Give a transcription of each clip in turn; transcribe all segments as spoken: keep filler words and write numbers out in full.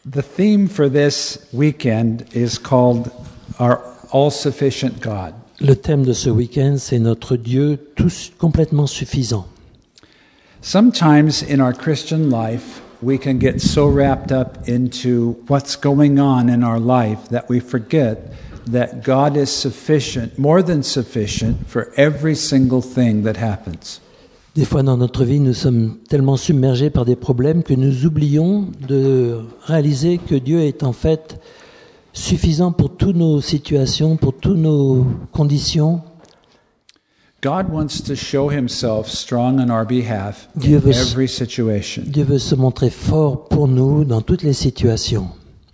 The theme for this weekend is called Our All-Sufficient God. Le thème de ce week-end, c'est notre Dieu tout complètement suffisant. Sometimes in our Christian life, we can get so wrapped up into what's going on in our life that we forget that God is sufficient, more than sufficient, for every single thing that happens. Des fois dans notre vie, nous sommes tellement submergés par des problèmes que nous oublions de réaliser que Dieu est en fait suffisant pour toutes nos situations, pour toutes nos conditions. God wants to show himself strong on our behalf in Dieu veut, every situation. Dieu veut se montrer fort pour nous dans toutes les situations.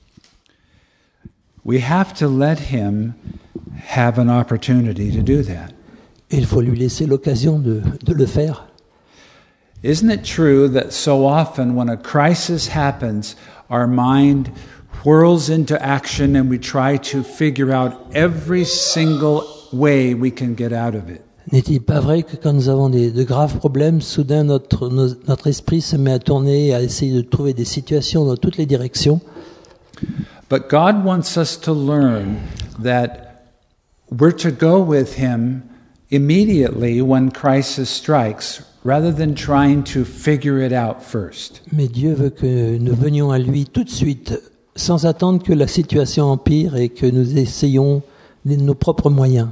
We have to let him have an opportunity to do that. Et il faut lui laisser l'occasion de, de le faire. Isn't it true that so often when a crisis happens, our mind whirls into action and we try to figure out every single way we can get out of it? N'est-il pas vrai que quand nous avons des, de graves problèmes, soudain notre, nos, notre esprit se met à tourner, à essayer de trouver des situations dans toutes les directions? But God wants us to learn that we're to go with him immediately when crisis strikes, rather than trying to figure it out first. Mais Dieu veut que nous venions à lui tout de suite, sans attendre que la situation empire et que nous essayons de nos propres moyens.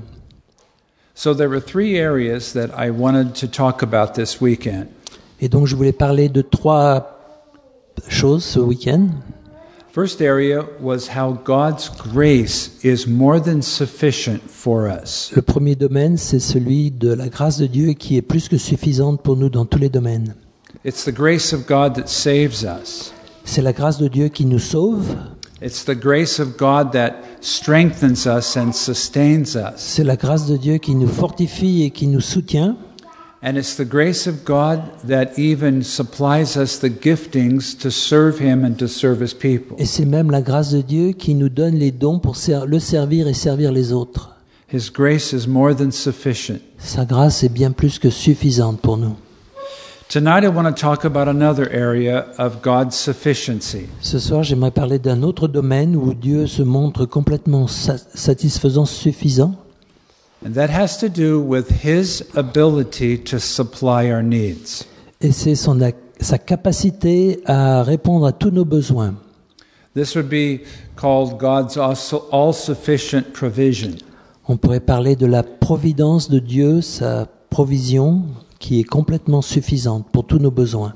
So there were three areas that I wanted to talk about this weekend. Et donc je voulais parler de trois choses ce week-end. First area was how God's grace is more than sufficient for us. Le premier domaine, c'est celui de la grâce de Dieu qui est plus que suffisante pour nous dans tous les domaines. It's the grace of God that saves us. C'est la grâce de Dieu qui nous sauve. It's the grace of God that strengthens us and sustains us. C'est la grâce de Dieu qui nous fortifie et qui nous soutient. And it's the grace of God that even supplies us the giftings to serve him and to serve his people. Et c'est même la grâce de Dieu qui nous donne les dons pour ser- le servir et servir les autres. His grace is more than sufficient. Sa grâce est bien plus que suffisante pour nous. Tonight I want to talk about another area of God's sufficiency. Ce soir, j'aimerais parler d'un autre domaine où Dieu se montre complètement sa- satisfaisant, suffisant. And that has to do with his ability to supply our needs. Et c'est son, sa capacité à répondre à tous nos besoins. This would be called God's all-sufficient provision. On pourrait parler de la providence de Dieu, sa provision qui est complètement suffisante pour tous nos besoins.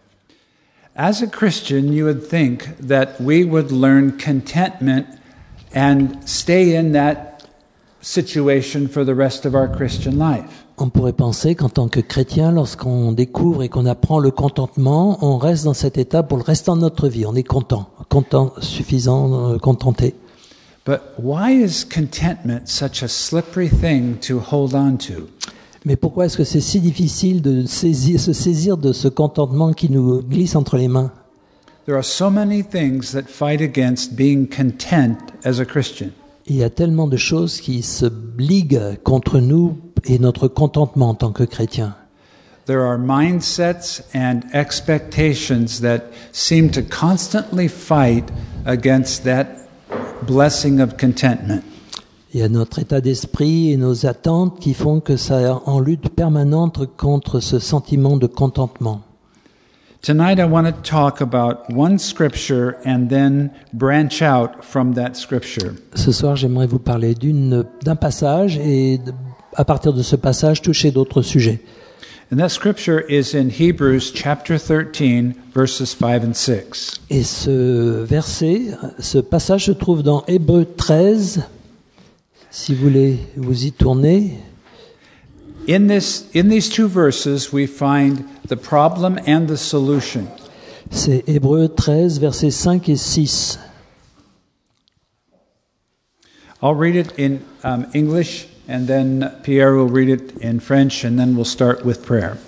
As a Christian, you would think that we would learn contentment and stay in that situation for the rest of our Christian life. On pourrait penser qu'en tant que chrétien, lorsqu'on découvre et qu'on apprend le contentement, on reste dans cet état pour le restant de notre vie. On est content, content, suffisant, euh, contenté. But why is contentment such a slippery thing to hold on to? Mais pourquoi est-ce que c'est si difficile de saisir, se saisir de ce contentement qui nous glisse entre les mains? There are so many things that fight against being content as a Christian. Il y a tellement de choses qui se liguent contre nous et notre contentement en tant que chrétien. There are mindsets and expectations that seem to constantly fight against that blessing of contentment. Il y a notre état d'esprit et nos attentes qui font que ça est en lutte permanente contre ce sentiment de contentement. Tonight I want to talk about one scripture and then branch out from that scripture. Ce soir, j'aimerais vous parler d'une, d'un passage et de, à partir de ce passage, toucher d'autres sujets. And that scripture is in Hebrews chapter thirteen, verses five and six. Et ce verset, ce passage se trouve dans Hébreux treize. Si vous voulez vous y tourner. In this, in these two verses, we find the problem and the solution. C'est Hébreux treize, versets cinq et six. I'll read it in um, English, and then Pierre will read it in French, and then we'll start with prayer.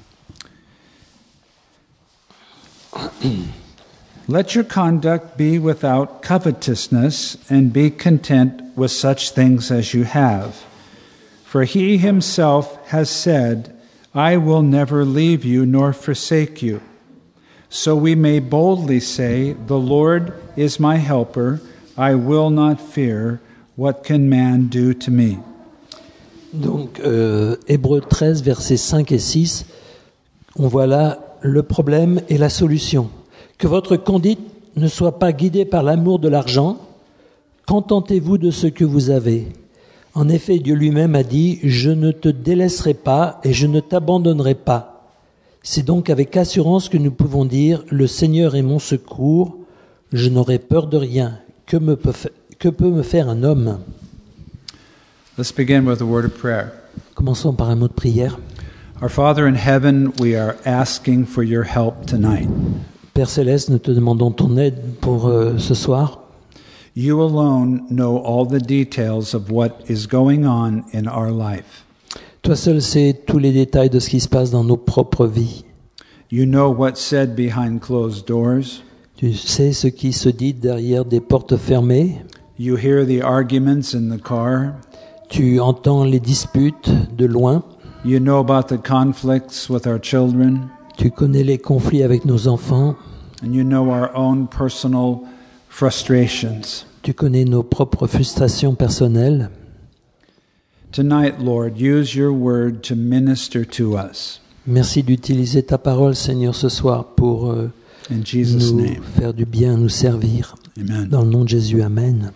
Let your conduct be without covetousness, and be content with such things as you have. For he himself has said, I will never leave you nor forsake you. so we may boldly say, "The Lord is my helper. I will not fear. What can man do to me?" Donc, euh, Hébreux treize, versets cinq et six, on voit là le problème et la solution. Que votre conduite ne soit pas guidée par l'amour de l'argent, contentez-vous de ce que vous avez. En effet, Dieu lui-même a dit « Je ne te délaisserai pas et je ne t'abandonnerai pas ». C'est donc avec assurance que nous pouvons dire « Le Seigneur est mon secours, je n'aurai peur de rien. Que, me peut, fa- que peut me faire un homme ?» Let's begin with a word of prayer. Commençons par un mot de prière. Our Father in heaven, we are asking for your help tonight. Père Céleste, nous te demandons ton aide pour euh, ce soir. You alone know all the details of what is going on in our life. Toi seul sais tous les détails de ce qui se passe dans nos propres vies. You know what's said behind closed doors. Tu sais ce qui se dit derrière des portes fermées. You hear the arguments in the car. Tu entends les disputes de loin. You know about the conflicts with our children. Tu connais les conflits avec nos enfants. And you know our own personal frustrations. Tu connais nos propres frustrations personnelles. Tonight, Lord, use your word to minister to us. Merci d'utiliser ta parole, Seigneur, ce soir pour euh, In Jesus' nous name. faire du bien, nous servir. Amen. Dans le nom de Jésus, Amen.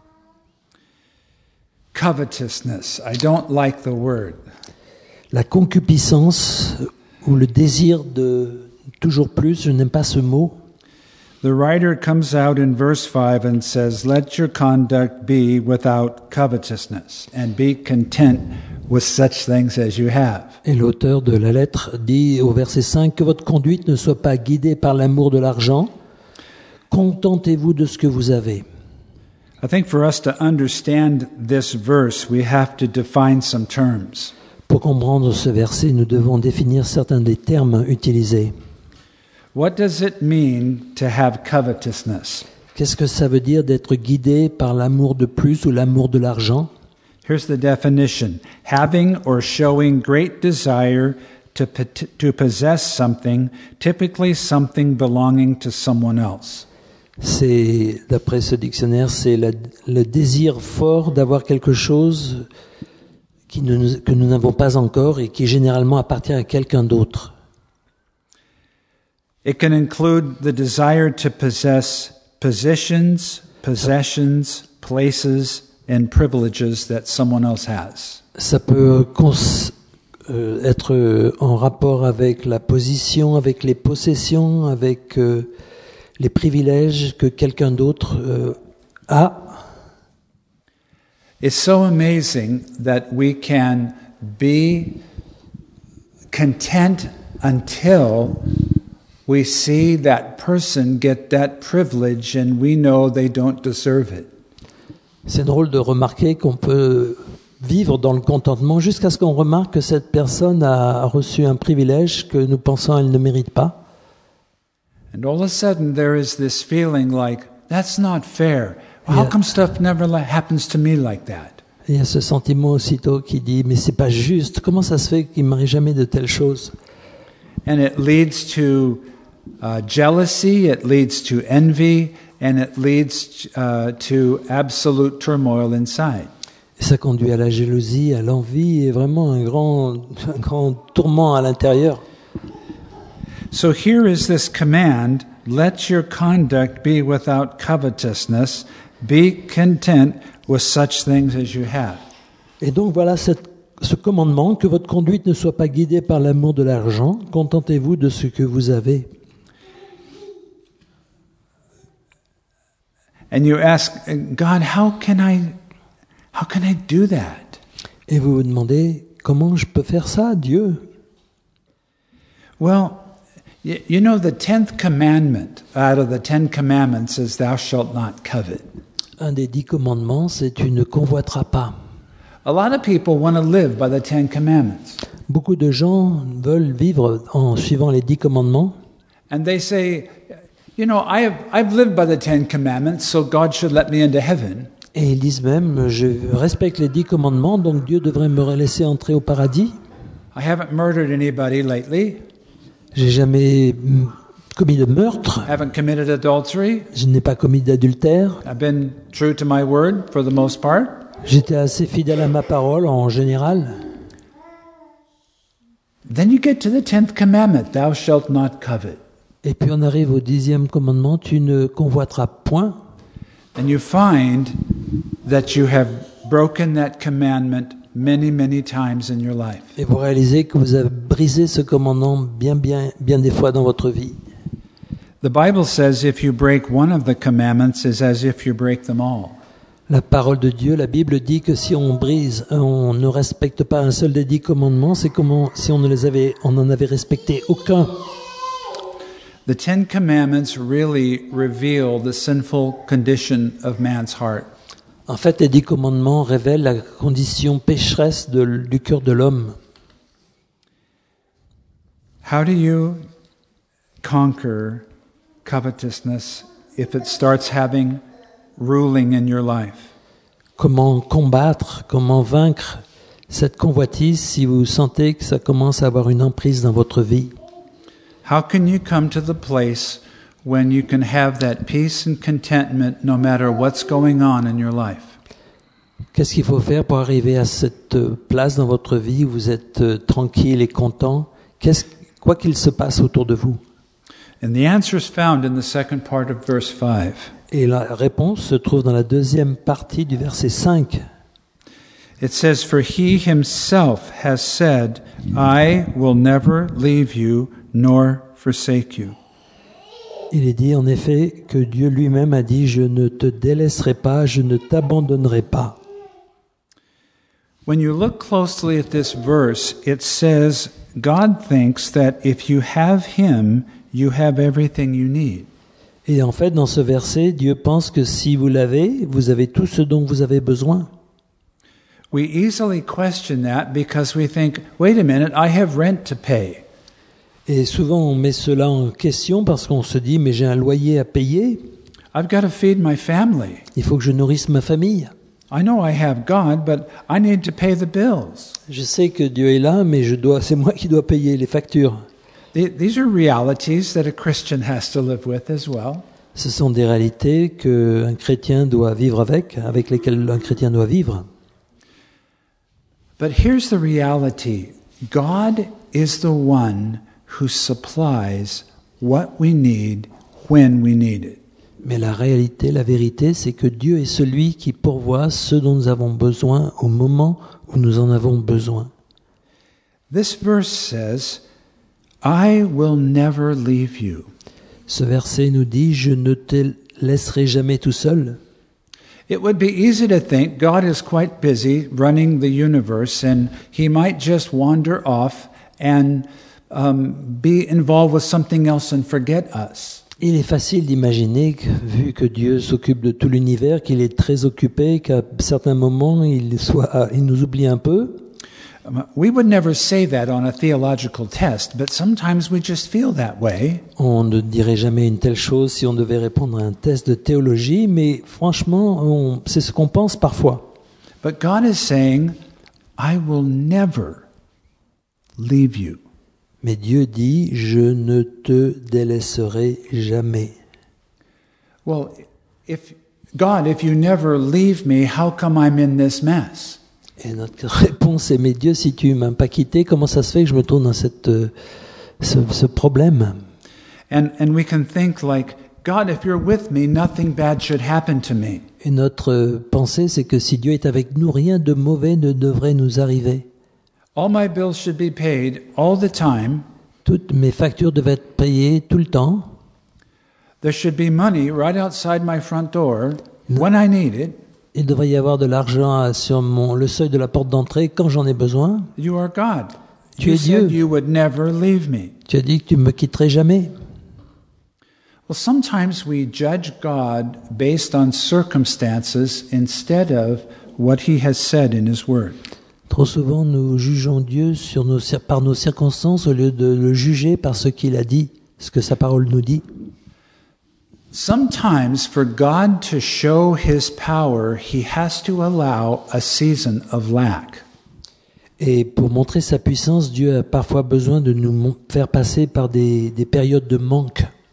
Covetousness. I don't like the word. La concupiscence ou le désir de toujours plus, je n'aime pas ce mot. The writer comes out in verse five and says, "Let your conduct be without covetousness, and be content with such things as you have." Et l'auteur de la lettre dit au verset cinq que votre conduite ne soit pas guidée par l'amour de l'argent. Contentez-vous de ce que vous avez. I think for us to understand this verse, we have to define some terms. Pour comprendre ce verset, nous devons définir certains des termes utilisés. What does it mean to have covetousness? Qu'est-ce que ça veut dire d'être guidé par l'amour de plus ou l'amour de l'argent? Here's the definition. Having or showing great desire to, to possess something, typically something belonging to someone else. C'est, d'après ce dictionnaire, c'est la, le désir fort d'avoir quelque chose qui ne, que nous n'avons pas encore et qui généralement appartient à quelqu'un d'autre. It can include the desire to possess positions, possessions, places, and privileges that someone else has. Ça peut cons, euh, être en rapport avec la position, avec les possessions, avec euh, les privilèges que quelqu'un d'autre euh, a. It's so amazing that we can be content until we see that person get that privilege and we know they don't deserve it. C'est drôle de remarquer qu'on peut vivre dans le contentement jusqu'à ce qu'on remarque que cette personne a reçu un privilège que nous pensons elle ne mérite pas. And all of a sudden there is this feeling like, that's not fair. How Yeah. come stuff never li- happens to me like that? Et il y a ce sentiment aussitôt qui dit mais c'est pas juste, comment ça se fait qu'il m'arrive jamais de telles choses? And it leads to uh, jealousy, it leads to envy, and it leads uh, to absolute turmoil inside. Et ça conduit à la jalousie, à l'envie et vraiment un grand, un grand tourment à l'intérieur. So here is this command, let your conduct be without covetousness, be content with such things as you have. Et donc voilà cette, ce commandement, que votre conduite ne soit pas guidée par l'amour de l'argent, contentez-vous de ce que vous avez. And you ask, God, how can I, how can I do that? Et vous vous demandez, comment je peux faire ça, Dieu? Well, y- you know, the tenth commandment out of the Ten Commandments is thou shalt not covet. Un des dix commandements, c'est tu ne convoiteras pas. A lot of people want to live by the Ten Commandments. Beaucoup de gens veulent vivre en suivant les dix commandements. And they say, you know, I have, I've lived by the Ten Commandments, so God should let me into heaven. Et ils disent même, je respecte les dix commandements, donc Dieu devrait me laisser entrer au paradis. I haven't murdered anybody lately. J'ai jamais mm, commis de meurtre, I haven't committed adultery, je n'ai pas commis d'adultère, I've been true to my word for the most part. j'étais assez fidèle à ma parole en général. Then you get to the tenth commandment, thou shalt not covet. Et puis on arrive au dixième commandement, tu ne convoiteras point. And you find that you have broken that commandment many, many times in your life. Et vous réalisez que vous avez brisé ce commandement bien, bien, bien des fois dans votre vie. The Bible says if you break one of the commandments, it's as if you break them all. La parole de Dieu, la Bible dit que si on brise, on ne respecte pas un seul des dix commandements, c'est comme si on ne les avait, on n'en avait respecté aucun. The Ten Commandments really reveal the sinful condition of man's heart. En fait, les dix commandements révèlent la condition pécheresse de, du cœur de l'homme. How do you conquer covetousness if it starts having ruling in your life? Comment combattre, comment vaincre cette convoitise si vous sentez que ça commence à avoir une emprise dans votre vie? How can you come to the place when you can have that peace and contentment no matter what's going on in your life? Qu'est-ce qu'il faut faire pour arriver à cette place dans votre vie où vous êtes euh, tranquille et content, Qu'est-ce, quoi qu'il se passe autour de vous? And the answer is found in the second part of verse five. Et la réponse se trouve dans la deuxième partie du verset cinq. It says, For he himself has said, I will never leave you nor forsake you. Il est dit en effet que Dieu lui-même a dit, je ne te délaisserai pas, je ne t'abandonnerai pas. When you look closely at this verse, it says, God thinks that if you have him, you have everything you need. Et en fait, dans ce verset, Dieu pense que si vous l'avez, vous avez tout ce dont vous avez besoin. We easily question that because we think, wait a minute, I have rent to pay. Et souvent, on met cela en question parce qu'on se dit, mais j'ai un loyer à payer, I've got to feed my family. il faut que je nourrisse ma famille. I know I have God, but I need to pay the bills. Je sais que Dieu est là, mais je dois, c'est moi qui dois payer les factures. The- These are realities that a Christian has to live with as well. Ce sont des réalités qu'un chrétien doit vivre avec, avec lesquelles un chrétien doit vivre. But here's the reality. God is the one who supplies what we need when we need it. Mais la réalité, la vérité, c'est que Dieu est celui qui pourvoit ce dont nous avons besoin au moment où nous en avons besoin. This verse says, I will never leave you. Ce verset nous dit, je ne te laisserai jamais tout seul. It would be easy to think God is quite busy running the universe and he might just wander off and um, be involved with something else and forget us. Il est facile d'imaginer que, vu que Dieu s'occupe de tout l'univers, qu'il est très occupé, qu'à certains moments, il, soit, il nous oublie un peu. Um, We would never say that on a theological test, but sometimes we just feel that way. On ne dirait jamais une telle chose si on devait répondre à un test de théologie, mais franchement, on, c'est ce qu'on pense parfois. But God is saying, I will never leave you. Mais Dieu dit, je ne te délaisserai jamais. Well, if God, if you never leave me, how come I'm in this mess? Et notre réponse est, mais Dieu, si tu ne m'as pas quitté, comment ça se fait que je me trouve dans cette, euh, ce, ce problème? And and we can think like, God, if you're with me, nothing bad should happen to me. Et notre euh, pensée, c'est que si Dieu est avec nous, rien de mauvais ne devrait nous arriver. All my bills should be paid all the time. Toutes mes factures devaient être payées tout le temps. There should be money right outside my front door when I need it. Il devrait y avoir de l'argent sur mon, le seuil de la porte d'entrée quand j'en ai besoin. You are God. Tu You es said Dieu. you would never leave me. Tu as dit que tu ne me quitterais jamais. Well, sometimes we judge God based on circumstances instead of what he has said in his word. Trop souvent, nous jugeons Dieu sur nos, cir- par nos circonstances au lieu de le juger par ce qu'il a dit, ce que sa parole nous dit. Sometimes for God to show his power, he has to allow a season of lack. Et pour montrer sa puissance, Dieu a parfois besoin de nous mon- faire passer par des, des périodes de manque.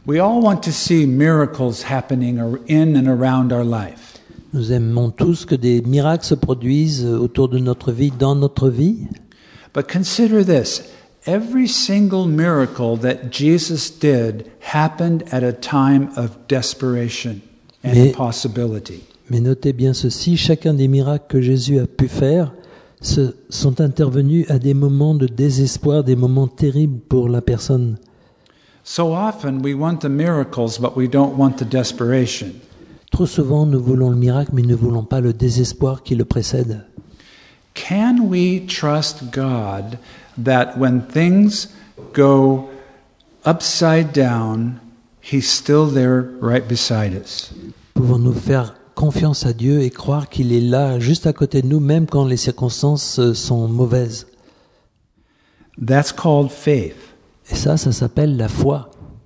We all want to see miracles happening ar- in and around our life. Nous aimons tous que des miracles se produisent autour de notre vie, dans notre vie. But consider this. Every single miracle that Jesus did happened at a time of desperation and Mais- impossibility. Mais notez bien ceci, chacun des miracles que Jésus a pu faire se, sont intervenus à des moments de désespoir, des moments terribles pour la personne. So often we want the miracles, but we don't want the desperation. Trop souvent, nous voulons le miracle, mais nous ne voulons pas le désespoir qui le précède. Can we trust God that when things go upside down, He's still there right beside us? Pouvons-nous faire confiance à Dieu et croire qu'il est là, juste à côté de nous, même quand les circonstances euh, sont mauvaises? That's called faith. Et ça, ça s'appelle la foi.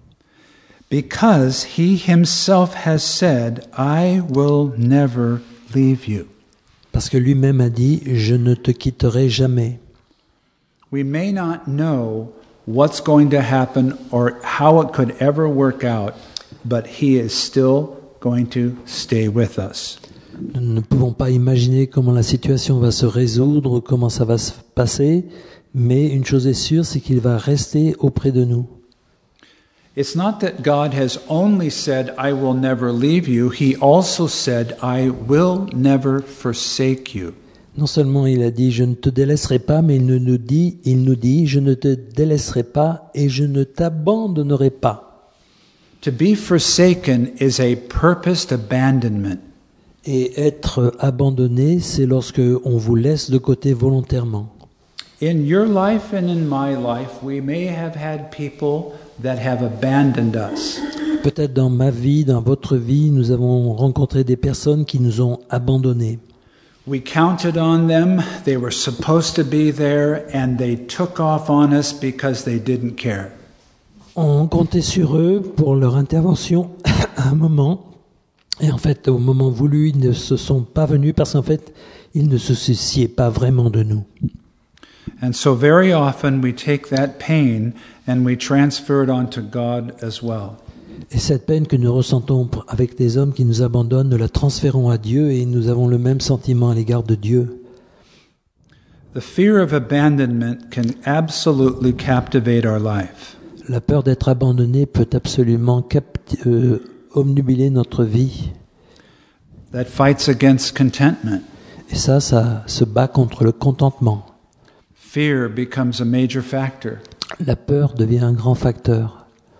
Because He Himself has said, I will never leave you. Parce que lui-même a dit, je ne te quitterai jamais. We may not know what's going to happen or how it could ever work out, but He is still going to stay with us. Nous ne pouvons pas imaginer comment la situation va se résoudre, comment ça va se passer, mais une chose est sûre, c'est qu'il va rester auprès de nous. It's not that God has only said, I will never leave you. He also said, I will never forsake you. Non seulement il a dit, je ne te délaisserai pas, mais il nous dit, il nous dit, je ne te délaisserai pas et je ne t'abandonnerai pas. To be forsaken is a purposed abandonment. Et être abandonné, c'est lorsque on vous laisse de côté volontairement. In your life and in my life, we may have had people that have abandoned us. Peut-être dans ma vie, dans votre vie, nous avons rencontré des personnes qui nous ont abandonnés. We counted on them, they were supposed to be there, and they took off on us because they didn't care. On comptait sur eux pour leur intervention à un moment. Et en fait, au moment voulu, ils ne se sont pas venus parce qu'en fait, ils ne se souciaient pas vraiment de nous. And so very often we take that pain and we transfer it onto God as well. Et cette peine que nous ressentons avec des hommes qui nous abandonnent, nous la transférons à Dieu et nous avons le même sentiment à l'égard de Dieu. The fear of abandonment can absolutely captivate our life. La peur d'être abandonné peut absolument capti- euh, obnubiler notre vie. That fights against contentment. Et ça, ça se bat contre le contentement. Fear becomes a major factor. La peur devient un grand facteur.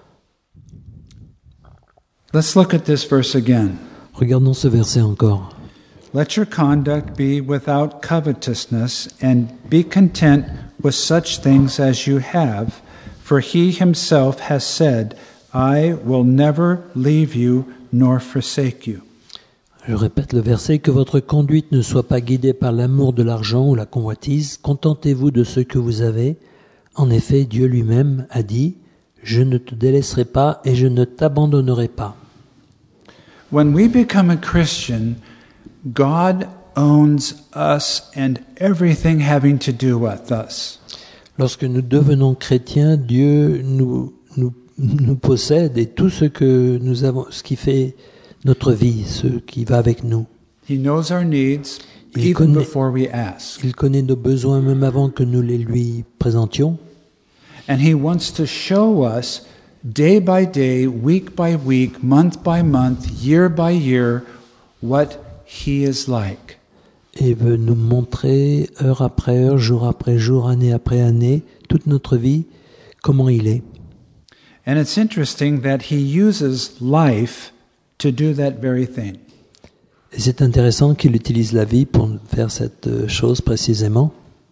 Let's look at this verse again. Regardons ce verset encore. Let your conduct be without covetousness, and be content with such things as you have, for He Himself has said, I will never leave you nor forsake you. Je répète le verset, que votre conduite ne soit pas guidée par l'amour de l'argent ou la convoitise. Contentez-vous de ce que vous avez. En effet, Dieu lui-même a dit, je ne te délaisserai pas et je ne t'abandonnerai pas. When we become a Christian, God owns us and everything having to do with us. Lorsque nous devenons chrétiens, Dieu nous, nous, nous possède et tout ce que nous avons, ce qui fait notre vie, ce qui va avec nous. He knows our needs Il even connaît- before we ask. Il connaît nos besoins même avant que nous les lui présentions. And He wants to show us day by day, week by week, month by month, year by year, what He is like. Et veut nous montrer heure après heure, jour après jour, année après année, toute notre vie, comment il est. And it's interesting that He uses life to do that very thing. Et c'est intéressant qu'il utilise la vie pour faire cette euh, chose précisément.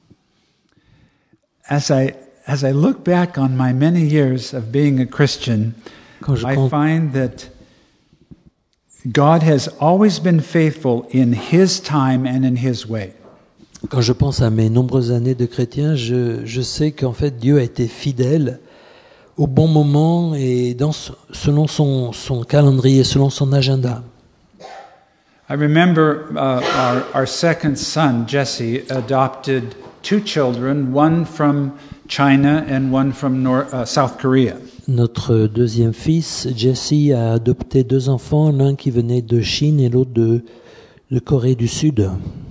As I as I look back on my many years of being a Christian, Quand je, I con- find that God has always been faithful in His time and in His way. quand je pense à mes nombreuses années de chrétien, je, je sais qu'en fait Dieu a été fidèle au bon moment et dans, selon son, son calendrier, selon son agenda. I remember uh, our, our second son, Jesse, adopted two children, one from China and one from North, uh, South Korea. Notre deuxième fils, Jesse, a adopté deux enfants, l'un qui venait de Chine et l'autre de, de Corée du Sud.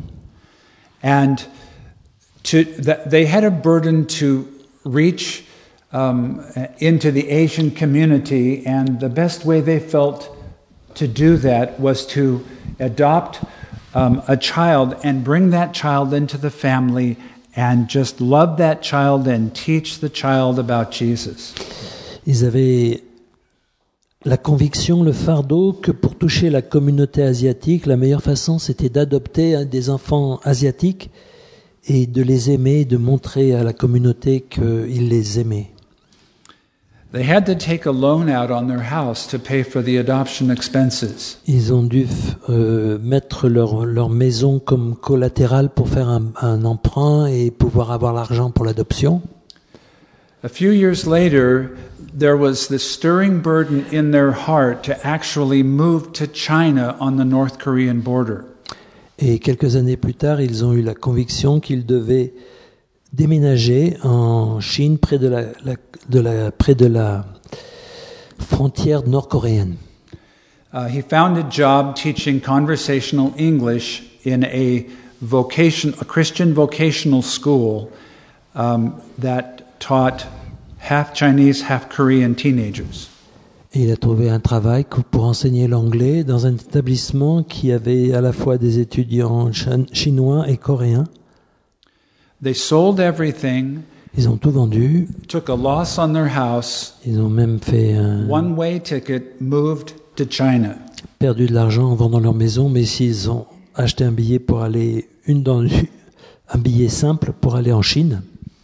And to, th- they had a burden to reach um, into the Asian community, and the best way they felt to do that was to adopt um, a child and bring that child into the family and just love that child and teach the child about Jesus. Ils avaient la conviction, le fardeau, que pour toucher la communauté asiatique, la meilleure façon, c'était d'adopter des enfants asiatiques et de les aimer, de montrer à la communauté qu'ils les aimaient. They had to take a loan out on their house to pay for the adoption expenses. Ils ont dû euh, mettre leur, leur maison comme collatérale pour faire un, un emprunt et pouvoir avoir l'argent pour l'adoption. A few years later, there was this stirring burden in their heart to actually move to China on the North Korean border. Et quelques années plus tard, ils ont eu la conviction qu'ils devaient déménager en Chine, près de la, la, de la, près de la frontière nord-coréenne. Uh, he found a job teaching conversational English in a vocation, a Christian vocational school um, that taught half Chinese, half Korean teenagers. Et il a trouvé un travail pour enseigner l'anglais dans un établissement qui avait à la fois des étudiants chinois et coréens. They sold everything. Ils ont tout vendu. Took a loss on their house. Ils ont même fait un one-way ticket, moved to China. Perdu de l'argent en vendant leur maison, mais s'ils ont acheté un billet pour aller une dans un billet simple pour aller en Chine.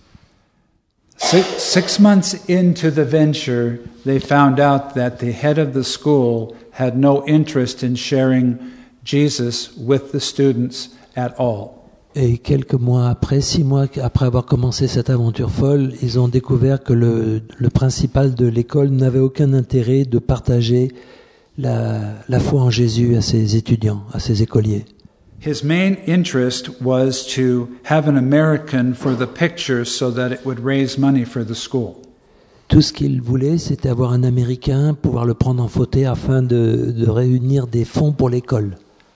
Six, six months into the venture, they found out that the head of the school had no interest in sharing Jesus with the students at all. Et quelques mois après, six mois après avoir commencé cette aventure folle, ils ont découvert que le, le principal de l'école n'avait aucun intérêt de partager la, la foi en Jésus à ses étudiants, à ses écoliers. His main interest was to have an American for the picture so that it would raise money for the school. Tout ce qu'il voulait, c'était avoir un Américain, pouvoir le prendre en photo afin de, de réunir des fonds pour l'école.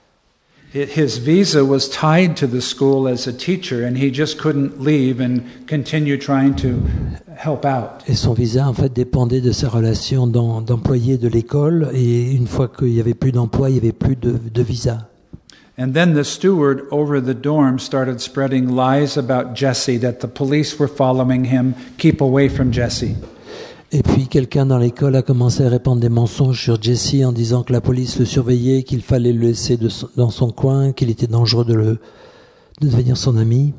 His visa was tied to the school as a teacher, and he just couldn't leave and continue trying to help out. Et son visa, en fait, dépendait de sa relation d'employé de l'école, et une fois qu'il n'y avait plus d'emploi, il n'y avait plus de, de visa. And then the steward over the dorm started spreading lies about Jesse, that the police were following him, keep away from Jesse. Et puis quelqu'un dans l'école a commencé à répandre des mensonges sur Jesse en disant que la police le surveillait, qu'il fallait le laisser de son, dans son coin, qu'il était dangereux de, le, de devenir son ami.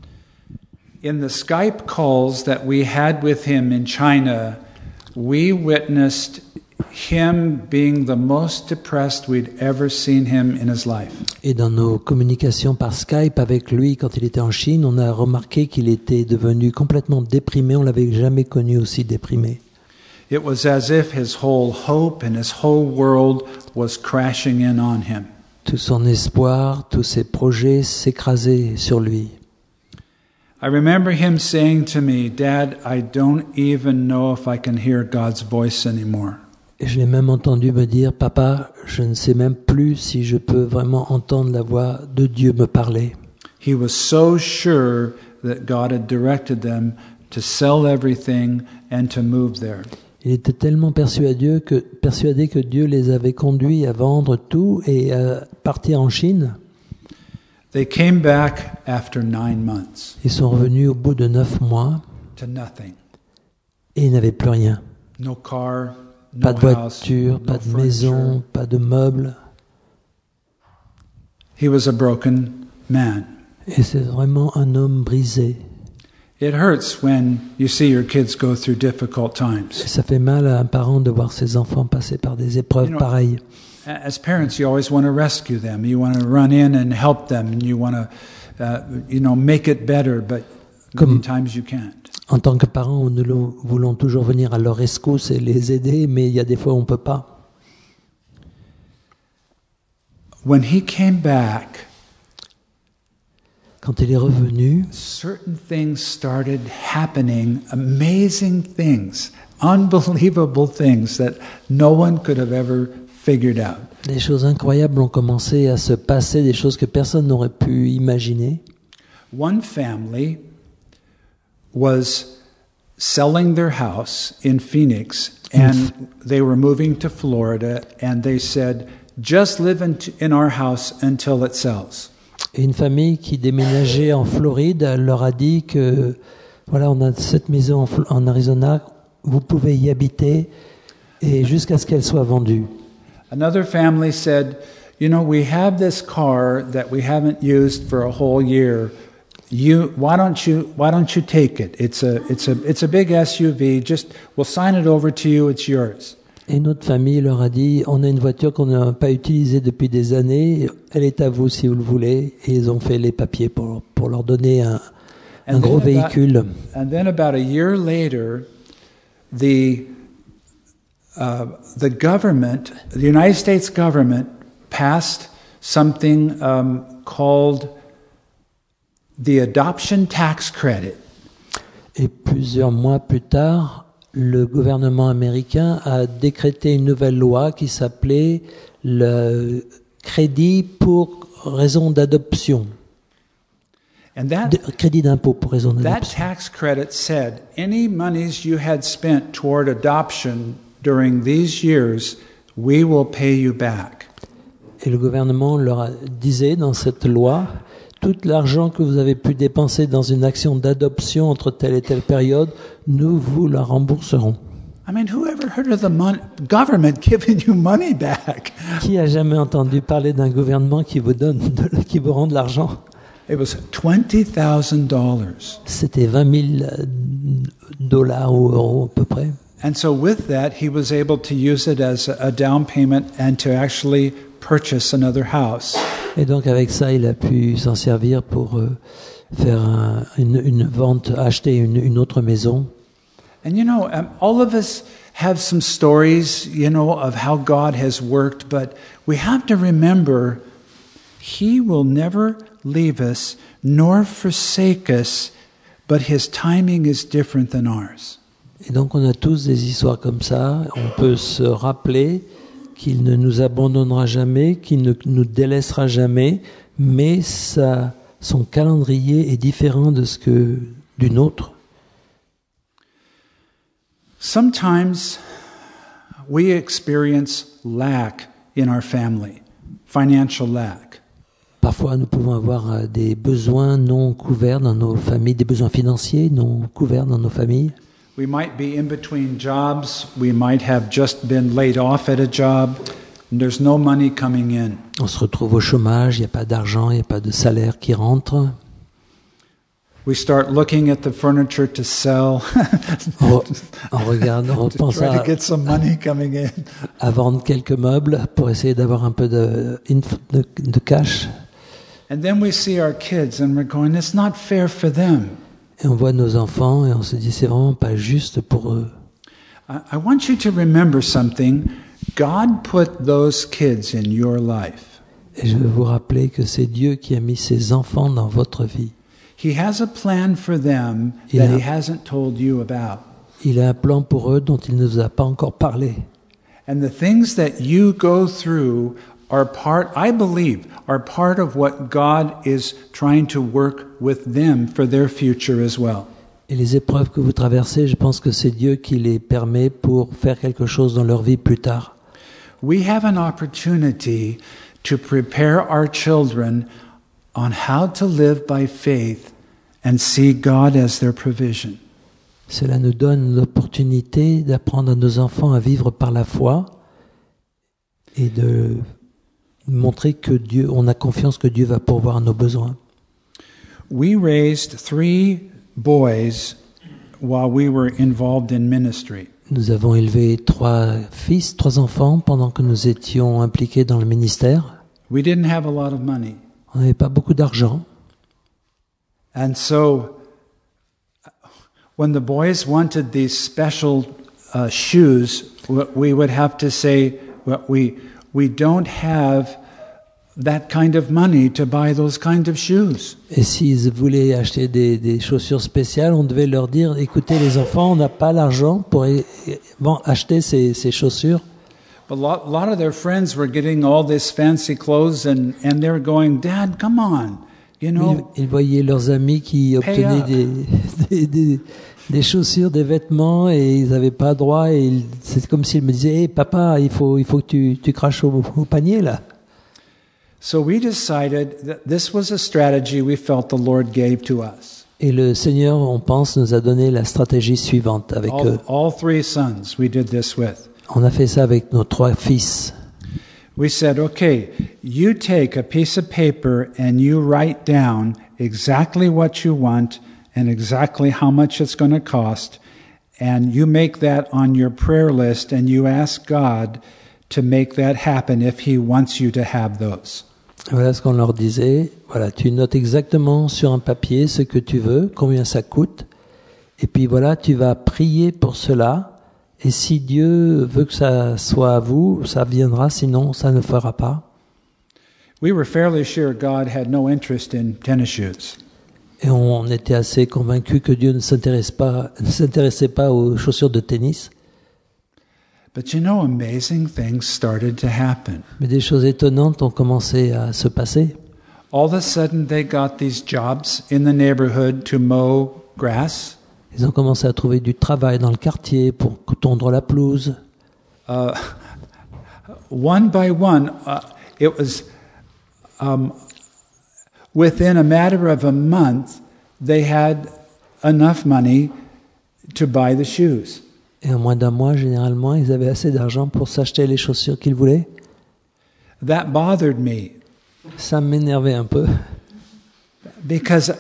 In the Skype calls that we had with him in China, we witnessed him being the most depressed we'd ever seen him in his life. Et dans nos communications par Skype avec lui quand il était en Chine, on a remarqué qu'il était devenu complètement déprimé. On l'avait jamais connu aussi déprimé. It was as if his whole hope and his whole world was crashing in on him. Tout son espoir, tous ses projets s'écrasaient sur lui. I remember him saying to me, "Dad, I don't even know if I can hear God's voice anymore." Et je l'ai même entendu me dire, Papa, je ne sais même plus si je peux vraiment entendre la voix de Dieu me parler. He was so sure that God had directed them to sell everything and to move there. Il était tellement persuadé que, persuadé que Dieu les avait conduits à vendre tout et à partir en Chine. They came back after nine months. Ils sont revenus au bout de neuf mois to nothing. Et ils n'avaient plus rien. No car. No pas de house, voiture, no pas de furniture. maison, pas de meubles. He was a broken man. Et c'est vraiment un homme brisé. It hurts when you see your kids go through difficult times. Et ça fait mal à un parent de voir ses enfants passer par des épreuves You know, pareilles. As parents, you always want to rescue them. You want to run in and help them, and you want to, uh, you know, make it better. But Comme- many times you can't. En tant que parents, nous lo- voulons toujours venir à leur rescousse et les aider, mais il y a des fois où on ne peut pas. When he came back, quand il est revenu, certain things started happening, amazing things, unbelievable things that no one could have ever figured out. des choses incroyables ont commencé à se passer, des choses que personne n'aurait pu imaginer. One family was selling their house in Phoenix, and they were moving to Florida, and they said, just live in, in our house until it sells. Et une famille qui déménageait en Floride leur a dit que voilà, on a cette maison en, Fl- en Arizona, vous pouvez y habiter et jusqu'à ce qu'elle soit vendue. Another family said, you know, we have this car that we haven't used for a whole year. You, why don't you, why don't you take it? It's a, it's a, it's a big S U V. Just, we'll sign it over to you. It's yours. Et notre famille leur a dit, on a une voiture qu'on n'a pas utilisée depuis des années, elle est à vous si vous le voulez. Et ils ont fait les papiers pour, pour leur donner un, un And gros then about- véhicule. And then about a year later, the uh, the government, the United States government, passed something um, called the adoption tax credit. Et plusieurs mois plus tard, le gouvernement américain a décrété une nouvelle loi qui s'appelait le crédit pour raison d'adoption. And that De- crédit d'impôt pour raison that d'adoption. tax credit said any monies you had spent toward adoption during these years, we will pay you back. Et le gouvernement leur a- disait dans cette loi, tout l'argent que vous avez pu dépenser dans une action d'adoption entre telle et telle période, nous vous la rembourserons. I mean, who ever heard of the mon- government giving you money back? Qui a jamais entendu parler d'un gouvernement qui vous donne, de- qui vous rend de l'argent? It was twenty thousand dollars. C'était vingt mille dollars ou euros à peu près. And so with that, he was able to use it as a a down payment and to actually purchase another house. Et donc avec ça, il a pu s'en servir pour euh, faire un- une, une vente, acheter une, une autre maison. And you know, um, all of us have some stories, you know, of how God has worked, but we have to remember he will never leave us nor forsake us, but his timing is different than ours. Et donc on a tous des histoires comme ça. On peut se rappeler qu'il ne nous abandonnera jamais, qu'il ne nous délaissera jamais, mais sa, son calendrier est différent de ce que du nôtre. Sometimes we experience lack in our family, financial lack. Parfois, nous pouvons avoir euh, des besoins non couverts dans nos familles, des besoins financiers non couverts dans nos familles. We might be in between jobs. We might have just been laid off at a job. And there's no money coming in. On se retrouve au chômage, il n'y a pas d'argent, il n'y a pas de salaire qui rentre. We start looking at the furniture to sell On, on regarde, on to pense try à, to get some money coming in. à vendre quelques meubles pour essayer d'avoir un peu de, de, de cash. And then we see our kids and we're going, it's not fair for them. Et on voit nos enfants et on se dit c'est vraiment pas juste pour eux. I, I want you to remember something. God put those kids in your life. Et je veux vous rappeler que c'est Dieu qui a mis ses enfants dans votre vie. He has a plan for them Il that a- he hasn't told you about. Il a un plan pour eux dont il ne nous a pas encore parlé. And the things that you go through are part, I believe, are part of what God is trying to work with them for their future as well. Et les épreuves que vous traversez, je pense que c'est Dieu qui les permet pour faire quelque chose dans leur vie plus tard. We have an opportunity to prepare our children on how to live by faith and see God as their provision. Cela nous donne l'opportunité d'apprendre à nos enfants à vivre par la foi et de montrer que Dieu, on a confiance que Dieu va pourvoir à nos besoins. We raised three boys while we were involved in ministry. Nous avons élevé trois fils, trois enfants pendant que nous étions impliqués dans le ministère. We didn't have a lot of money. On n'avait pas beaucoup d'argent. And so when the boys wanted these special uh, shoes, w- we would have to say, well, we, we don't have that kind of money to buy those kind of shoes. Et s'ils voulaient acheter des, des chaussures spéciales, on devait leur dire, écoutez les enfants, on n'a pas l'argent pour é- bon, acheter ces, ces chaussures. But a lot, lot of their friends were getting all this fancy clothes, and, and they were going, Dad, come on, you Ils, know. ils voyaient leurs amis qui obtenaient up. des, des, des, des chaussures, des vêtements, et ils n'avaient pas droit. Et ils- c'est comme s'ils me disaient, hey, papa, il faut, il faut que tu, tu craches au, au panier là. So we decided that this was a strategy we felt the Lord gave to us. Et le Seigneur, on pense, nous a donné la stratégie suivante avec All, eux. all three sons we did this with. On a fait ça avec nos trois fils. We said, okay, you take a piece of paper and you write down exactly what you want and exactly how much it's going to cost, and you make that on your prayer list and you ask God to make that happen if He wants you to have those. Voilà ce qu'on leur disait. Voilà, tu notes exactement sur un papier ce que tu veux, combien ça coûte, et puis voilà, tu vas prier pour cela. Et si Dieu veut que ça soit à vous, ça viendra, sinon ça ne fera pas. We were fairly sure God had no interest in tennis shoes. Et on était assez convaincus que Dieu ne s'intéresse pas, ne s'intéressait pas aux chaussures de tennis. But you know, amazing things started to happen. Mais des choses étonnantes ont commencé à se passer. All of a sudden, they got these jobs in the neighborhood to mow grass. Ils ont commencé à trouver du travail dans le quartier pour tondre la pelouse. Uh, one by one, uh, it was um, within a matter of a month, they had enough money to buy the shoes. Et en moins d'un mois, généralement, ils avaient assez d'argent pour s'acheter les chaussures qu'ils voulaient. That bothered me Ça m'énervait un peu. because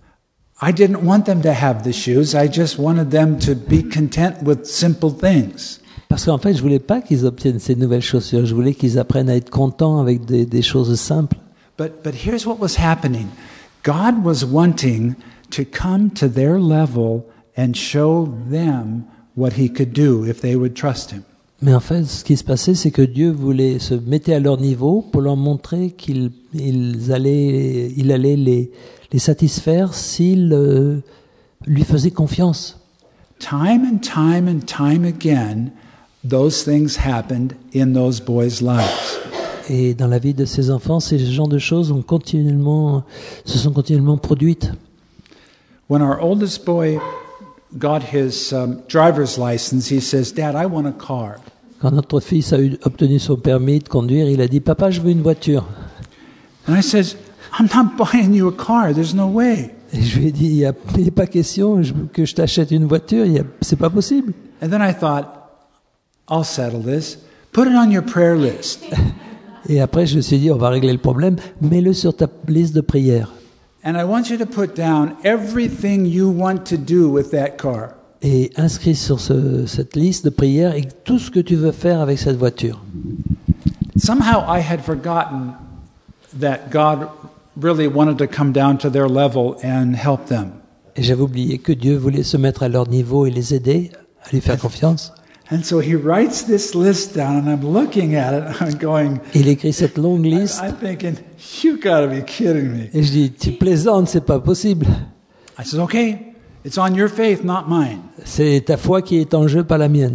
I didn't want them to have the shoes. I just wanted them to be content with simple things. Parce qu'en fait, je voulais pas qu'ils obtiennent ces nouvelles chaussures. Je voulais qu'ils apprennent à être contents avec des, des choses simples. But, but here's what was happening. God was wanting to come to their level and show them what He could do if they would trust Him. Mais en fait, ce qui se passait, c'est que Dieu voulait se mettre à leur niveau pour leur montrer qu'il ils allait, il allait les, les satisfaire s'ils euh, lui faisaient confiance. Time and time and time again, those things happened in those boys' lives. Et dans la vie de ces enfants, ces genres de choses ont continuellement, se sont continuellement produites. When our oldest boy got his um, driver's license, he says, Dad, I want a car. Quand notre fils a eu, obtenu son permis de conduire, il a dit « Papa, je veux une voiture ». And I says, I'm not buying you a car. There's no way. Et je lui ai dit, il n'y a, a pas question je- que je t'achète une voiture, il y a- c'est pas possible. And then I thought, I'll settle this. Put it on your prayer list. Et après, je me suis dit, on va régler le problème, mets-le sur ta liste de prière. And I want you to put down everything you want to do with that car. Et inscris sur ce, cette liste de prière et tout ce que tu veux faire avec cette voiture. Somehow I had forgotten that God really wanted to come down to their level and help them. Et j'avais oublié que Dieu voulait se mettre à leur niveau et les aider, à lui faire confiance. And so he writes this list down, and I'm looking at it, and I'm going, Il écrit cette longue liste I'm thinking, you gotta be kidding me. et je dis, tu plaisantes, c'est pas possible. I said, okay, it's on your faith, not mine. C'est ta foi qui est en jeu, pas la mienne.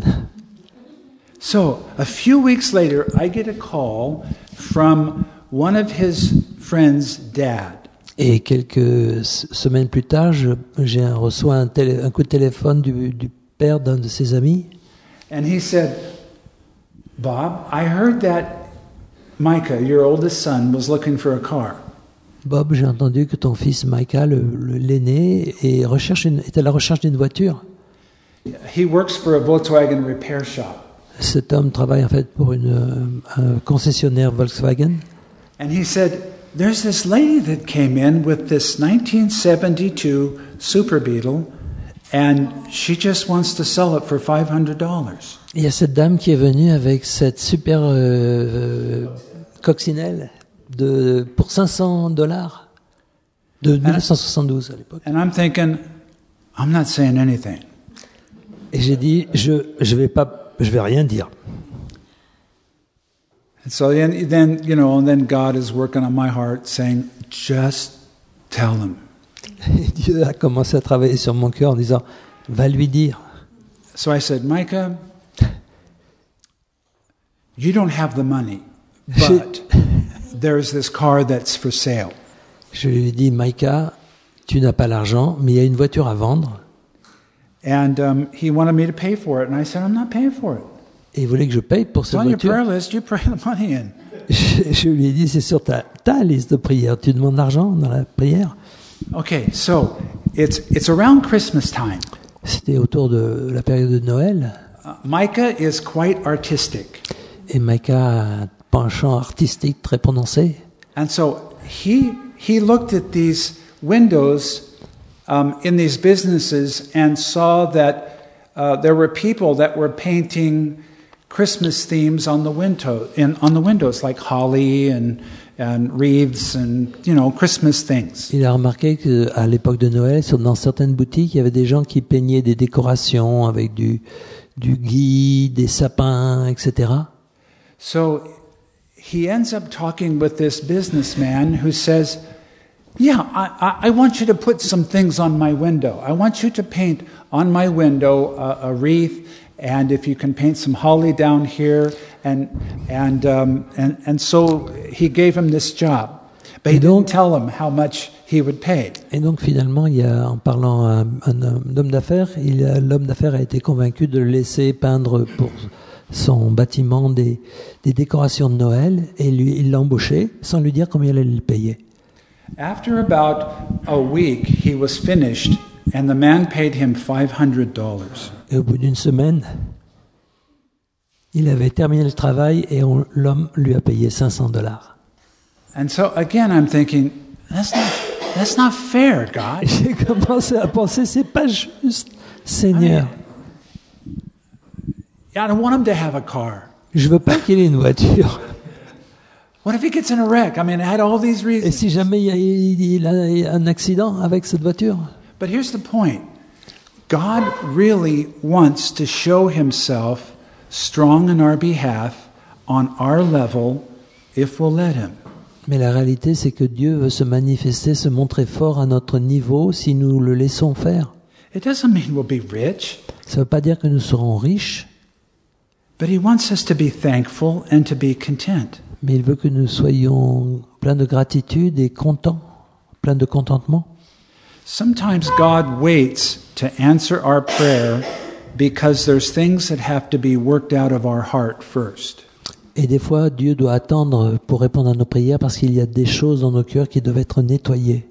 So a few weeks later, I get a call from one of his friends' dad. Et quelques s- semaines plus tard, je, j'ai un, reçois un, télé- un coup de téléphone du, du père d'un de ses amis. And he said, Bob, I heard that Micah, your oldest son, was looking for a car. Bob, j'ai entendu que ton fils Micah, le, le- l'aîné, est, recherche une- est à la recherche d'une voiture. He works for a Volkswagen repair shop. Cet homme travaille en fait pour une, euh, un concessionnaire Volkswagen. And he said, there's this lady that came in with this nineteen seventy-two Super Beetle, and she just wants to sell it for five hundred dollars. Il y a cette dame qui est venue avec cette super euh, euh, coccinelle de, pour cinq cents dollars de mille neuf cent soixante-douze à l'époque. And I'm thinking, I'm not saying anything. Et j'ai dit, je je vais pas, je vais rien dire. And so then, then, you know, and then God is working on my heart saying, just tell him. Et Dieu a commencé à travailler sur mon cœur en disant, va lui dire. So I said, Micah, you don't have the money, but there's this car that's for sale. Je lui ai dit, Micah, tu n'as pas l'argent, mais il y a une voiture à vendre. And um, he wanted me to pay for it. And I said, I'm not paying for it. Et il voulait que je paye pour It's cette on your voiture. prayer list. You pray the money in. Je, je lui ai dit, c'est sur ta, ta liste de prière. Tu demandes l'argent dans la prière. Okay, so it's it's around Christmas time. C'était autour de la période de Noël. Uh, Micah is quite artistic. Et Micah a un penchant artistique très prononcé. And so he he looked at these windows um, in these businesses and saw that uh, there were people that were painting Christmas themes on the window in on the windows, like holly and and wreaths and you know Christmas things. Il a remarqué qu'à l'époque de Noël, sur- dans certaines boutiques, il y avait des gens qui peignaient des décorations avec du, du gui, des sapins, et cetera. So he ends up talking with this businessman who says, yeah, I, I I want you to put some things on my window. I want you to paint on my window a, a wreath, and if you can paint some holly down here, and and um, and and so he gave him this job, but he Et donc- didn't tell him how much he would pay. Et donc finalement, il y a, en parlant à un, un homme d'affaires, il a- l'homme d'affaires a été convaincu de le laisser peindre pour son bâtiment des, des décorations de Noël, et lui, il l'a embauché sans lui dire combien il allait le payer. After about a week, he was finished, and the man paid him five hundred dollars. Et au bout d'une semaine, il avait terminé le travail et on- l'homme lui a payé cinq cents dollars. And so again, I'm thinking, that's not that's not fair, God. J'ai commencé à penser, c'est pas juste, Seigneur. I don't want him to have a car. Je veux pas qu'il ait une voiture. What if he gets in a wreck? I mean, I had all these Et reasons. si jamais il y a, il a un accident avec cette voiture? But here's the point. God really wants to show himself strong in our behalf on our level if we'll let him. Mais la réalité, c'est que Dieu veut se manifester, se montrer fort à notre niveau si nous le laissons faire. It doesn't mean we'll be rich, Ça ne veut pas dire que nous serons riches, but he wants us to be thankful and to be content. mais il veut que nous soyons pleins de gratitude et contents, pleins de contentement. Sometimes God waits to answer our prayer because there's things that have to be worked out of our heart first. Et des fois, Dieu doit attendre pour répondre à nos prières parce qu'il y a des choses dans nos cœurs qui doivent être nettoyées.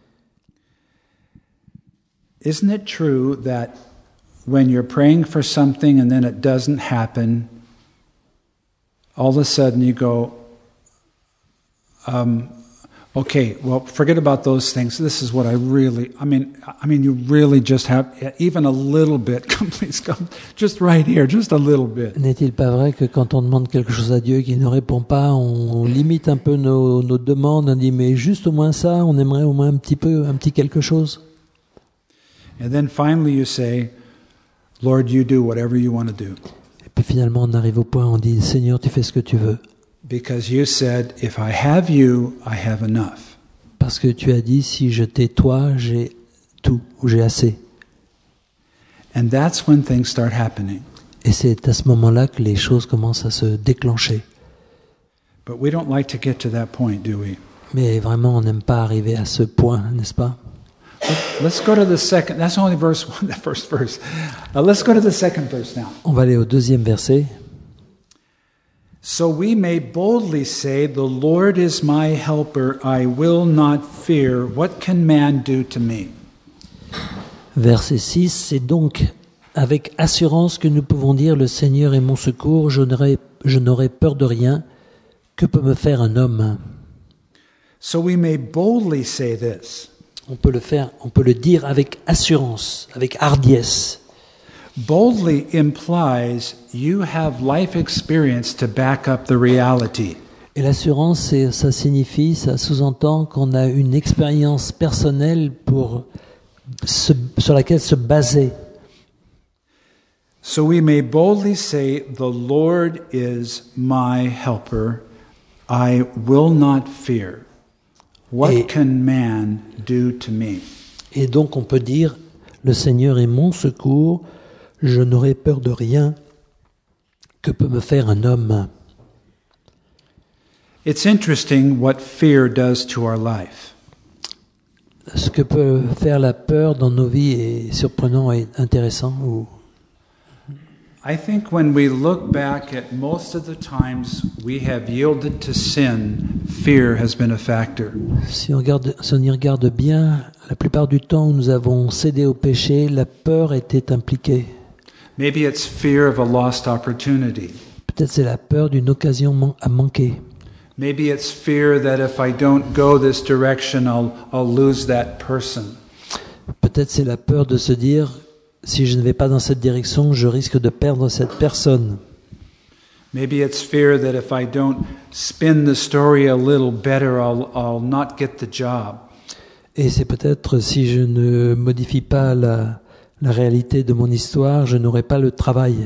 Isn't it true that when you're praying for something and then it doesn't happen, all of a sudden you go, um, okay, well, forget about those things. This is what I really, I mean, I mean, you really just have, even a little bit, come, please come, just right here, just a little bit. N'est-il pas vrai que quand on demande quelque chose à Dieu et qu'il ne répond pas, on limite un peu nos, nos demandes, on dit mais juste au moins ça, on aimerait au moins un petit peu, un petit quelque chose. And then finally you say, Lord, you do whatever you want to do. Et puis finalement on arrive au point où on dit Seigneur, tu fais ce que tu veux. Because you said, if I have you, I have enough. Parce que tu as dit si je t'ai toi, j'ai tout, ou j'ai assez. And that's when things start happening. Et c'est à ce moment-là que les choses commencent à se déclencher. But we don't like to get to that point, do we? Mais vraiment, on n'aime pas arriver à ce point, n'est-ce pas? Let's go to the second. That's only verse one, the first verse. Uh, let's go to the second verse now. On va aller au deuxième verset. So we may boldly say, the Lord is my helper. I will not fear. What can man do to me? Verset six, c'est donc avec assurance que nous pouvons dire le Seigneur est mon secours, je n'aurai, je n'aurai peur de rien. Que peut me faire un homme? So we may boldly say this. On peut le faire, on peut le dire avec assurance, avec hardiesse. Boldly implies you have life experience to back up the reality. Et l'assurance, c'est, ça signifie, ça sous-entend qu'on a une expérience personnelle pour se, sur laquelle se baser. So we may boldly say, "The Lord is my helper. I will not fear. What Et- can man do to me?" Et donc on peut dire, le Seigneur est mon secours, je n'aurai peur de rien. Que peut me faire un homme? It's interesting what fear does to our life. Ce que peut faire la peur dans nos vies est surprenant et intéressant. Ou... I think when we look back at most of the times we have yielded to sin, fear has been a factor. Si on, regarde, si on y regarde bien, la plupart du temps où nous avons cédé au péché, la peur était impliquée. Maybe it's fear of a lost opportunity. Peut-être c'est la peur d'une occasion man- à manquer. Maybe it's fear that if I don't go this direction, I'll, I'll lose that person. Peut-être c'est la peur de se dire, si je ne vais pas dans cette direction, je risque de perdre cette personne. Maybe it's fear that if I don't spin the story a little better, I'll, I'll not get the job. Et c'est peut-être si je ne modifie pas la, la réalité de mon histoire, je n'aurai pas le travail.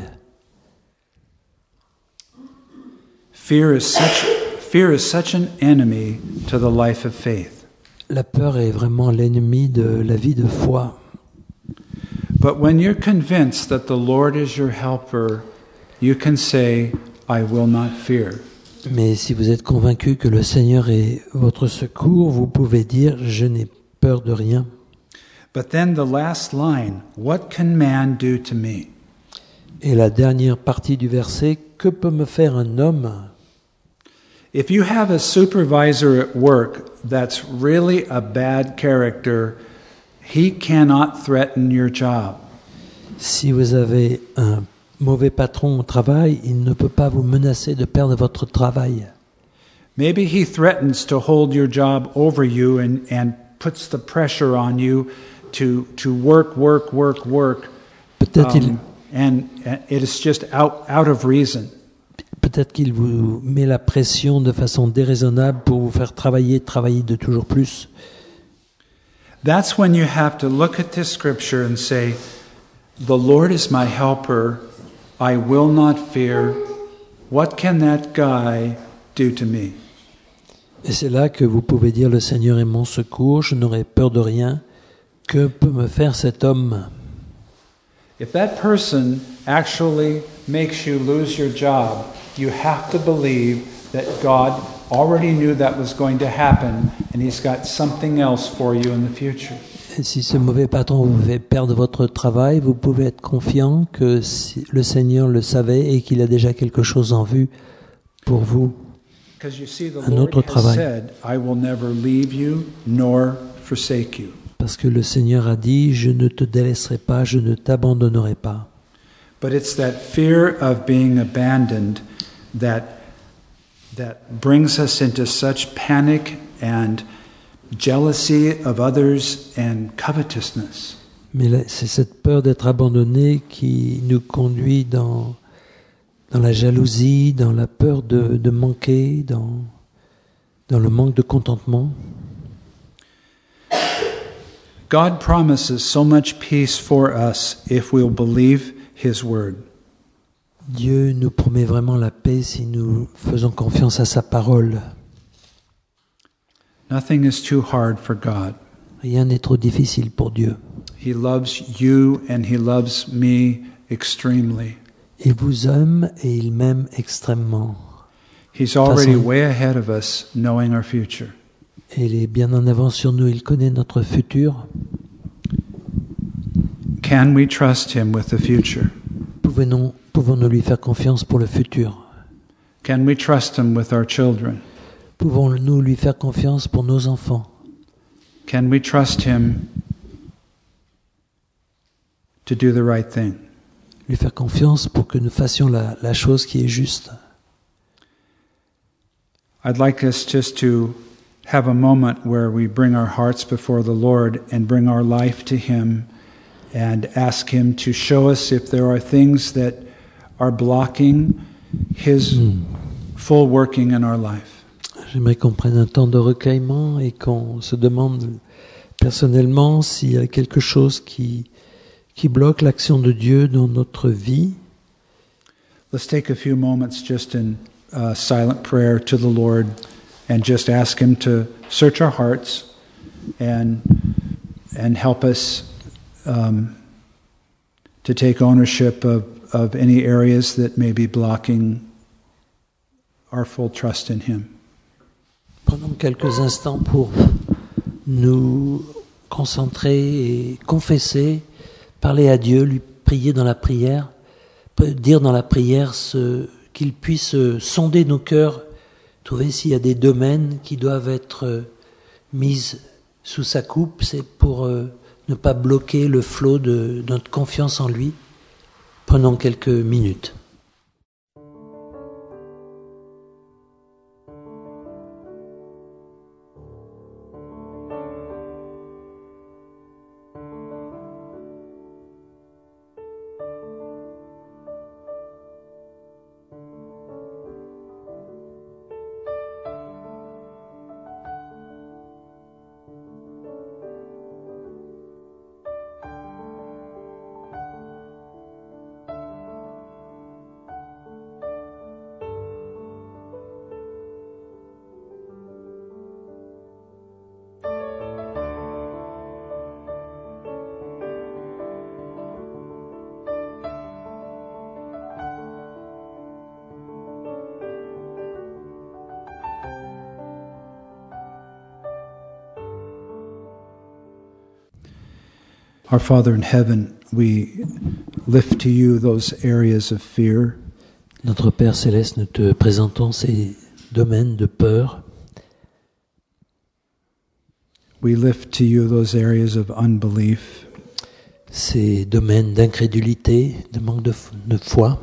Fear is such, fear is such an enemy to the life of faith. La peur est vraiment l'ennemi de la vie de foi. But when you're convinced that the Lord is your helper, you can say, "I will not fear." Mais si vous êtes convaincu que le Seigneur est votre secours, vous pouvez dire, je n'ai peur de rien. But then the last line, "What can man do to me?" Et la dernière partie du verset, que peut me faire un homme? If you have a supervisor at work that's really a bad character, he cannot threaten your job. Si vous avez un mauvais patron au travail, il ne peut pas vous menacer de perdre votre travail. Maybe he threatens to hold your job over you and, and puts the pressure on you to, to work, work, work, work. Peut-être il, Um, and, and it is just out, out of reason. peut-être qu'il vous met la pression de façon déraisonnable pour vous faire travailler, travailler de toujours plus. That's when you have to look at this scripture and say, "The Lord is my helper. I will not fear. What can that guy do to me?" Et c'est là que vous pouvez dire, le Seigneur est mon secours, je n'aurai peur de rien. Que peut me faire cet homme? If that person actually makes you lose your job, you have to believe that God already knew that was going to happen and He's got something else for you in the future. Et si ce mauvais patron vous fait perdre votre travail, vous pouvez être confiant que si le Seigneur le savait et qu'il a déjà quelque chose en vue pour vous. Because you see, the Un Lord autre has travail. said, "I will never leave you nor forsake you." Parce que le Seigneur a dit, je ne te délaisserai pas, je ne t'abandonnerai pas. But it's that fear of being abandoned that that brings us into such panic and jealousy of others and covetousness. Mais là, c'est cette peur d'être abandonné qui nous conduit dans, dans la jalousie, dans la peur de, de manquer, dans, dans le manque de contentement. God promises so much peace for us if we'll believe His word. Dieu nous promet vraiment la paix si nous faisons confiance à sa parole. Nothing is too hard for God. Rien n'est trop difficile pour Dieu. He loves you and He loves me extremely. Il vous aime et il m'aime extrêmement. He's already Façon- way ahead of us, knowing our future. Et il est bien en avance sur nous, il connaît notre futur. Can we trust Him with the future? Pouvons-nous, pouvons-nous lui faire confiance pour le futur? Can we trust Him with our children? Pouvons-nous lui faire confiance pour nos enfants? Can we trust Him to do the right thing? Lui faire confiance pour que nous fassions la, la chose qui est juste. I'd like us just to have a moment where we bring our hearts before the Lord and bring our life to Him and ask Him to show us if there are things that are blocking His full working in our life. J'aimerais qu'on prenne un temps de recueillement et qu'on se demande personnellement s'il y a quelque chose qui, qui bloquent l'action de Dieu dans notre vie. Let's take a few moments just in uh, silent prayer to the Lord and just ask Him to search our hearts and and help us um, to take ownership of, of any areas that may be blocking our full trust in Him. Prenons quelques instants pour nous concentrer et confesser, parler à Dieu, lui prier dans la prière, dire dans la prière ce, qu'il puisse sonder nos cœurs, trouver s'il y a des domaines qui doivent être mis sous sa coupe, c'est pour euh, ne pas bloquer le flot de notre confiance en lui. Prenons quelques minutes. Our Father in heaven, we lift to you those areas of fear. Notre Père céleste, nous te présentons ces domaines de peur. We lift to you those areas of unbelief. Ces domaines d'incrédulité, de manque de, de foi.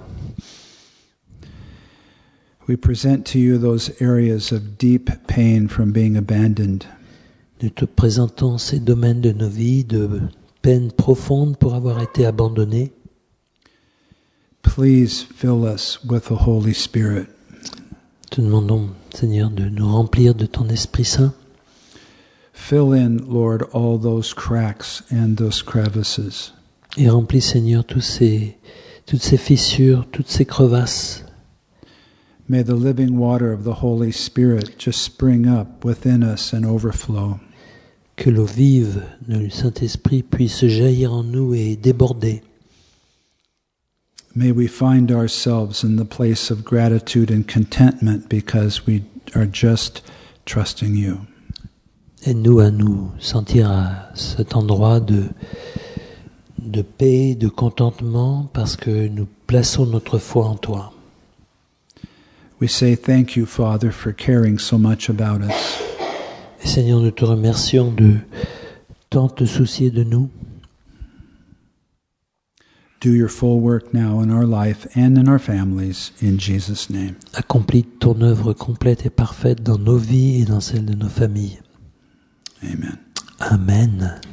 We present to you those areas of deep pain from being abandoned. Nous te présentons ces domaines de nos vies de peine profonde pour avoir été abandonnés. Please fill us with the Holy Spirit. Te demandons, Seigneur, de nous remplir de ton Esprit Saint. Fill in, Lord, all those cracks and those crevices. Et remplis, Seigneur, tous ces, toutes ces fissures, toutes ces crevasses. May the living water of the Holy Spirit just spring up within us and overflow. Que l'eau vive du Saint-Esprit puisse jaillir en nous et déborder. May we find ourselves in the place of gratitude and contentment because we are just trusting you. Aide-nous à nous sentir à cet endroit de, de paix, de contentement, parce que nous plaçons notre foi en toi. We say thank you, Father, for caring so much about us. Et Seigneur, nous te remercions de tant te soucier de nous. Do your full work now in our life and in our families, in Jesus' name. Accomplis ton œuvre complète et parfaite dans nos vies et dans celles de nos familles. Amen. Amen.